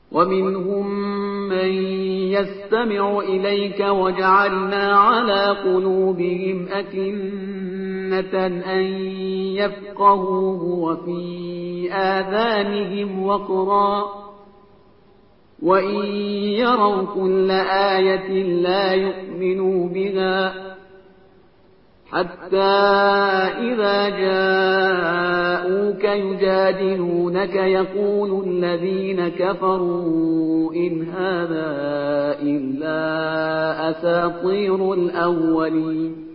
ومنهم من يستمع إليك وجعلنا على قلوبهم أكنة أن يفقهوه وفي آذانهم وقرا وإن يروا كل آية لا يؤمنوا بها حتى إذا جاءوك يجادلونك يقول الذين كفروا إن هذا إلا أساطير الأولين